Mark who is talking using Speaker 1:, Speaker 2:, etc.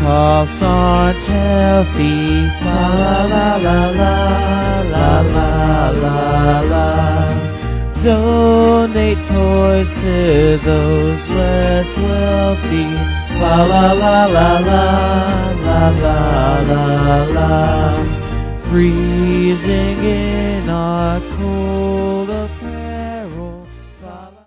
Speaker 1: Croissants healthy. La la la la la la la la. Donate toys to those less wealthy. La la la la la la la la la. Freezing in our cold